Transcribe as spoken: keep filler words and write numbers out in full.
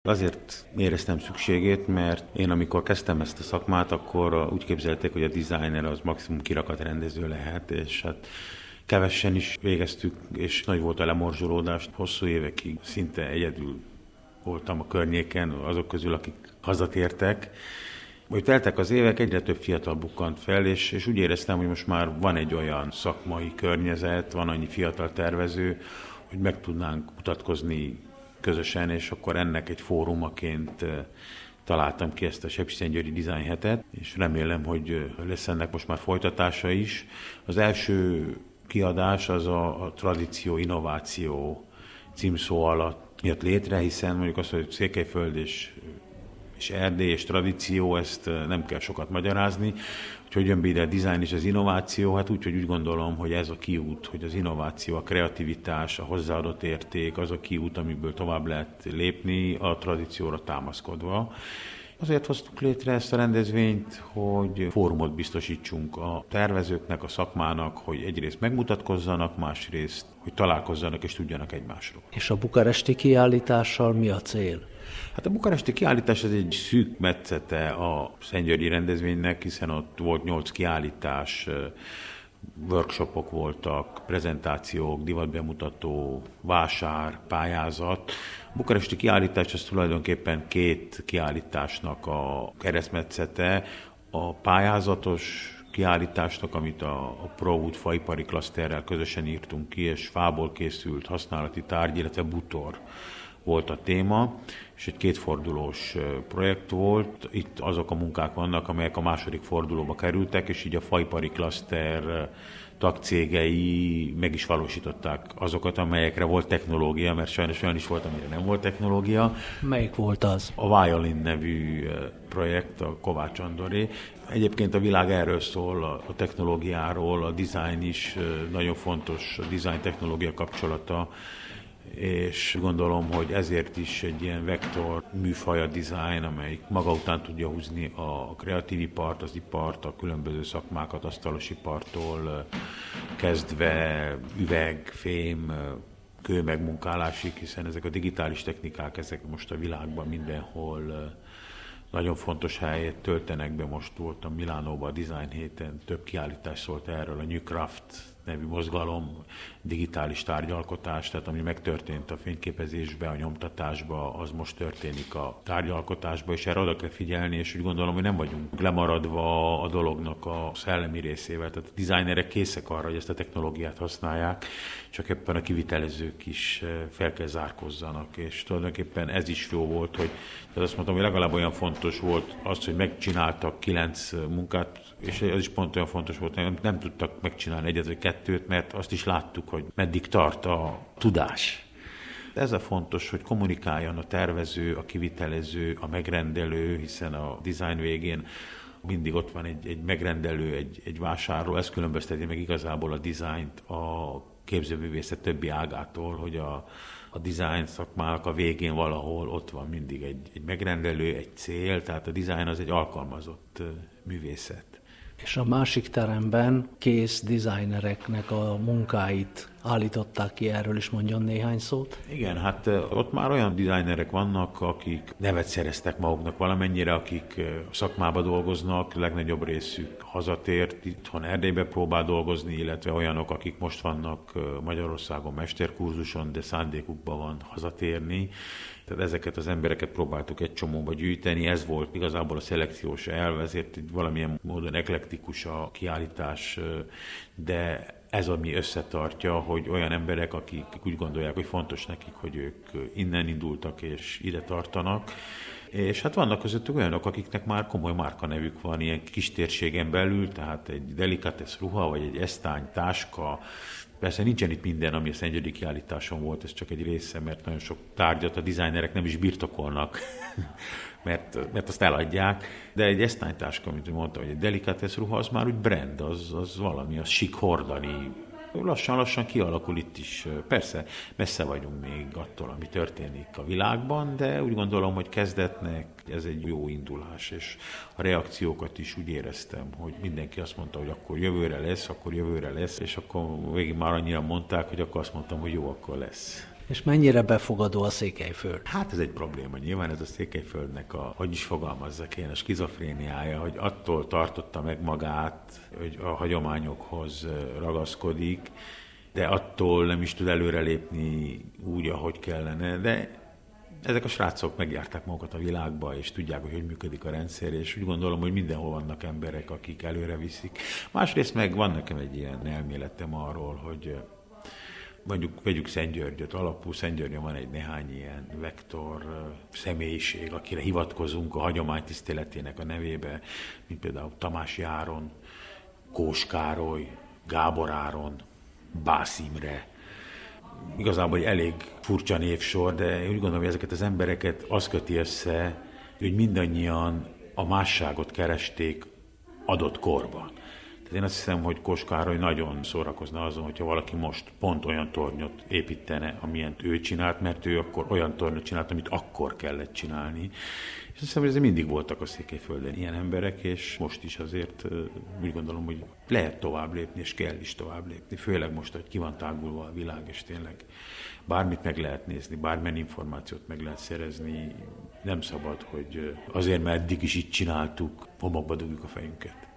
Azért éreztem szükségét, mert én amikor kezdtem ezt a szakmát, akkor úgy képzelték, hogy a designer az maximum kirakatrendező lehet, és hát kevesen is végeztük, és nagy volt a lemorzsolódás. Hosszú évekig szinte egyedül voltam a környéken, azok közül, akik hazatértek. Hogy teltek az évek, egyre több fiatal bukkant fel, és, és úgy éreztem, hogy most már van egy olyan szakmai környezet, van annyi fiatal tervező, hogy meg tudnánk mutatkozni közösen, és akkor ennek egy fórumaként találtam ki ezt a Sepsiszentgyőri Design hetet, és remélem, hogy lesz ennek most már folytatása is. Az első kiadás az a, a tradíció, innováció címszó alatt jött létre, hiszen mondjuk az, hogy Székelyföld és, és Erdély és tradíció, ezt nem kell sokat magyarázni. Hogy jön be ide a design és az innováció, hát úgy, hogy úgy gondolom, hogy ez a kiút, hogy az innováció, a kreativitás, a hozzáadott érték, az a kiút, amiből tovább lehet lépni a tradícióra támaszkodva. Azért hoztuk létre ezt a rendezvényt, hogy fórumot biztosítsunk a tervezőknek, a szakmának, hogy egyrészt megmutatkozzanak, másrészt, hogy találkozzanak és tudjanak egymásról. És a bukaresti kiállítással mi a cél? Hát a bukaresti kiállítás az egy szűk metszete a szentgyörgyi rendezvénynek, hiszen ott volt nyolc kiállítás, workshopok voltak, prezentációk, divatbemutató, vásár, pályázat. A bukaresti kiállítás az tulajdonképpen két kiállításnak a keresztmetszete, a pályázatos kiállításnak, amit a, a ProWood faipari klaszterrel közösen írtunk ki, és fából készült használati tárgy, illetve bútor volt a téma, és egy kétfordulós projekt volt. Itt azok a munkák vannak, amelyek a második fordulóba kerültek, és így a faipari klaszter tagcégei meg is valósították azokat, amelyekre volt technológia, mert sajnos olyan is volt, amire nem volt technológia. Melyik volt az? A Violin nevű projekt, a Kovács Andoré. Egyébként a világ erről szól, a technológiáról, a design is nagyon fontos, a design-technológia kapcsolata, és gondolom, hogy ezért is egy ilyen vektor műfaj a design, amelyik maga után tudja húzni a kreatív ipart, az ipart, a különböző szakmákat, asztalos ipartól kezdve üveg, fém, kő megmunkálásig, hiszen ezek a digitális technikák, ezek most a világban mindenhol nagyon fontos helyet töltenek be. Most voltam Milánóban a Design héten, több kiállítás szólt erről, a New Craft nevű mozgalom, digitális tárgyalkotás, tehát ami megtörtént a fényképezésbe, a nyomtatásba, az most történik a tárgyalkotásba, és erre oda kell figyelni, és úgy gondolom, hogy nem vagyunk lemaradva a dolognak a szellemi részével. Tehát a designerek készek arra, hogy ezt a technológiát használják, csak éppen a kivitelezők is fel kell zárkozzanak, és tulajdonképpen ez is jó volt, hogy tehát azt mondtam, hogy legalább olyan fontos volt az, hogy megcsináltak kilenc munkát, és ez is pont olyan fontos volt, hogy nem tudtak megcsinálni egyet vagy kettőt, mert azt is láttuk, hogy meddig tart a tudás. Ez a fontos, hogy kommunikáljon a tervező, a kivitelező, a megrendelő, hiszen a design végén mindig ott van egy, egy megrendelő, egy, egy vásárló, ez különbözteti meg igazából a dizájnt a képzőművészet többi ágától, hogy a, a design szakmának a végén valahol ott van mindig egy, egy megrendelő, egy cél, tehát a design az egy alkalmazott művészet. És a másik teremben kész designereknek a munkáit állították ki, erről is mondjon néhány szót. Igen, hát ott már olyan designerek vannak, akik nevet szereztek maguknak valamennyire, akik a szakmába dolgoznak, legnagyobb részük hazatért, itthon Erdélybe próbál dolgozni, illetve olyanok, akik most vannak Magyarországon mesterkurzuson, de szándékukban van hazatérni. Tehát ezeket az embereket próbáltuk egy csomóba gyűjteni, ez volt igazából a szelekciós elv, ezért valamilyen módon eklektikus a kiállítás, de ez ami összetartja, hogy olyan emberek, akik úgy gondolják, hogy fontos nekik, hogy ők innen indultak és ide tartanak, és hát vannak közöttük olyanok, akiknek már komoly márkanevük van ilyen kis térségen belül, tehát egy delikatesz ruha, vagy egy esztány táska. Persze nincsen itt minden, ami a szentgyörgyi kiállításon volt, ez csak egy része, mert nagyon sok tárgyat a designerek nem is birtokolnak, mert, mert azt eladják. De egy esztánytáska, amit mondtam, hogy egy delikatesz ruha, az már úgy brand, az, az valami, az sik hordani. Lassan-lassan kialakul itt is. Persze messze vagyunk még attól, ami történik a világban, de úgy gondolom, hogy kezdetnek ez egy jó indulás, és a reakciókat is úgy éreztem, hogy mindenki azt mondta, hogy akkor jövőre lesz, akkor jövőre lesz, és akkor végig már annyira mondták, hogy akkor azt mondtam, hogy jó, akkor lesz. És mennyire befogadó a Székelyföld? Hát ez egy probléma. Nyilván ez a Székelyföldnek a, hogy is fogalmazzak én, a skizofréniája, hogy attól tartotta meg magát, hogy a hagyományokhoz ragaszkodik, de attól nem is tud előrelépni úgy, ahogy kellene. De ezek a srácok megjárták magukat a világba, és tudják, hogy hogy működik a rendszer, és úgy gondolom, hogy mindenhol vannak emberek, akik előre viszik. Másrészt meg van nekem egy ilyen elméletem arról, hogy mondjuk vegyük Szentgyörgyöt, alapul Szentgyörgyön van egy néhány ilyen vektor személyiség, akire hivatkozunk a hagyomány tiszteletének a nevébe, mint például Tamási Áron, Kós Károly, Gábor Áron, Bász Imre. Igazából egy elég furcsa névsor, de úgy gondolom, hogy ezeket az embereket az köti össze, hogy mindannyian a másságot keresték adott korban. Tehát én azt hiszem, hogy Kós Károly nagyon szórakozna azon, hogyha valaki most pont olyan tornyot építene, amilyent ő csinált, mert ő akkor olyan tornyot csinált, amit akkor kellett csinálni. És azt hiszem, hogy ezért mindig voltak a Székelyföldön ilyen emberek, és most is azért úgy gondolom, hogy lehet tovább lépni, és kell is tovább lépni. Főleg most, hogy ki van tágulva a világ, és tényleg bármit meg lehet nézni, bármilyen információt meg lehet szerezni. Nem szabad, hogy azért, mert eddig is így csináltuk, homokba dugjuk a fejünket.